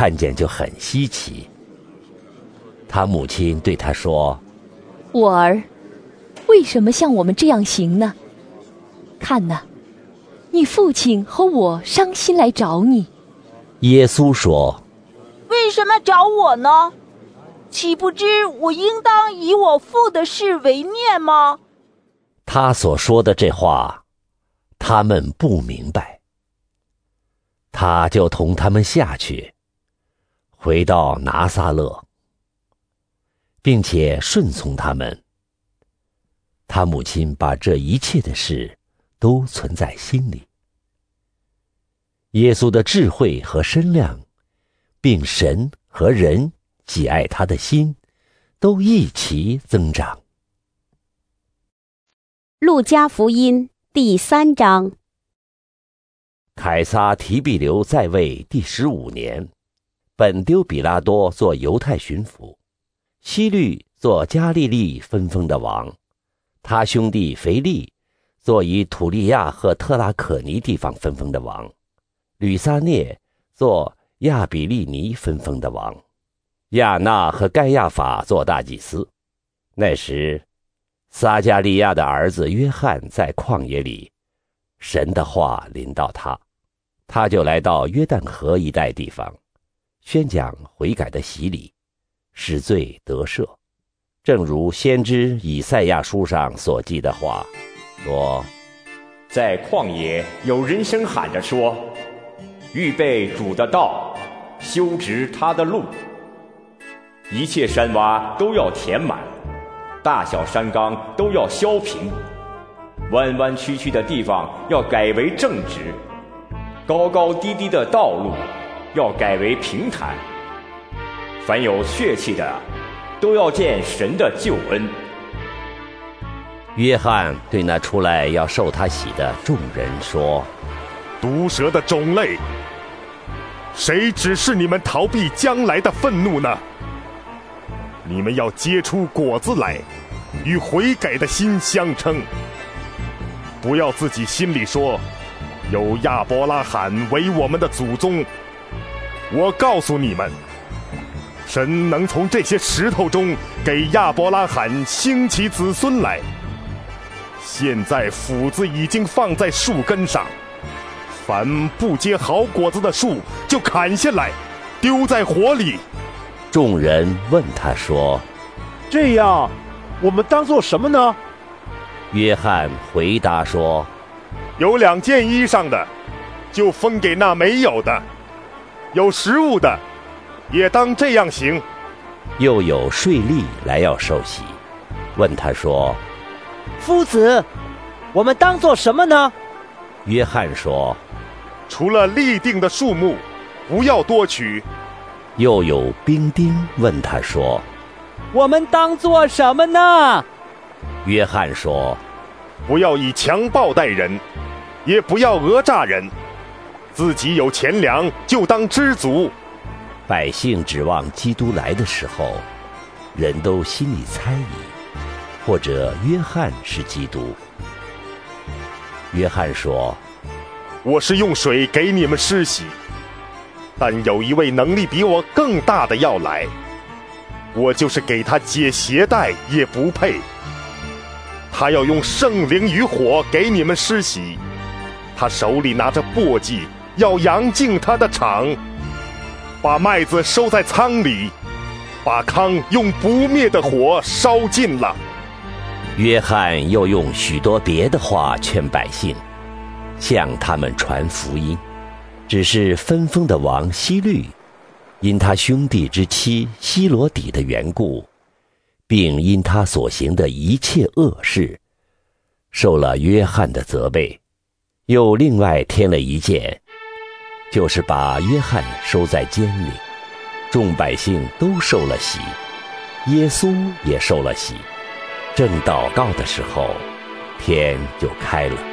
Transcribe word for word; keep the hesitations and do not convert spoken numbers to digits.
看见就很稀奇。他母亲对他说： 我儿，为什么像我们这样行呢？看哪，你父亲和我伤心来找你。 耶稣说： 为什么找我呢？岂不知我应当以我父的事为念吗？ 他所说的这话，他们不明白。他就同他们下去，回到拿撒勒，并且顺从他们。他母亲把这一切的事都存在心里。耶稣的智慧和身量，并神和人喜爱他的心，都一齐增长。 路加福音第三章。 凯撒提庇留在位第十五年，本丢比拉多做犹太巡抚，希律做加利利分封的王，他兄弟腓力做以土利亚和特拉可尼地方分封的王，吕撒涅做亚比利尼分封的王，亚那和盖亚法做大祭司。那时撒加利亚的儿子约翰在旷野里，神的话临到他，他就来到约旦河一带地方，宣讲悔改的洗礼，使罪得赦，正如先知以赛亚书上所记的话说： 在旷野有人声喊着说，预备主的道，修直他的路。一切山洼都要填满，大小山冈都要削平，弯弯曲曲的地方要改为正直，高高低低的道路要改为平坦。凡有血气的，都要见神的救恩。 约翰对那出来要受他洗的众人说： 毒蛇的种类，谁指示你们逃避将来的愤怒呢？你们要结出果子来，与悔改的心相称。不要自己心里说，有亚伯拉罕为我们的祖宗。我告诉你们，神能从这些石头中给亚伯拉罕兴起子孙来。现在斧子已经放在树根上，凡不结好果子的树就砍下来，丢在火里。 众人问他说： 这样，我们当做什么呢？ 约翰回答说： 有两件衣裳的，就分给那没有的；有食物的，也当这样行。 又有税吏来要受洗，问他说： 夫子，我们当做什么呢？ 约翰说： 除了立定的数目，不要多取。 又有兵丁问他说： 我们当做什么呢？ 约翰说： 不要以强暴待人，也不要讹诈人，自己有钱粮就当知足。 百姓指望基督来的时候，人都心里猜疑，或者约翰是基督。约翰说： 我是用水给你们施洗，但有一位能力比我更大的要来，我就是给他解鞋带也不配。他要用圣灵与火给你们施洗，他手里拿着簸箕，要扬净他的场，把麦子收在仓里，把糠用不灭的火烧尽了。 约翰又用许多别的话劝百姓，向他们传福音。只是分封的王希律，因他兄弟之妻希罗底的缘故，并因他所行的一切恶事，受了约翰的责备，又另外添了一件，就是把约翰收在监里。众百姓都受了洗，耶稣也受了洗。正祷告的时候，天就开了。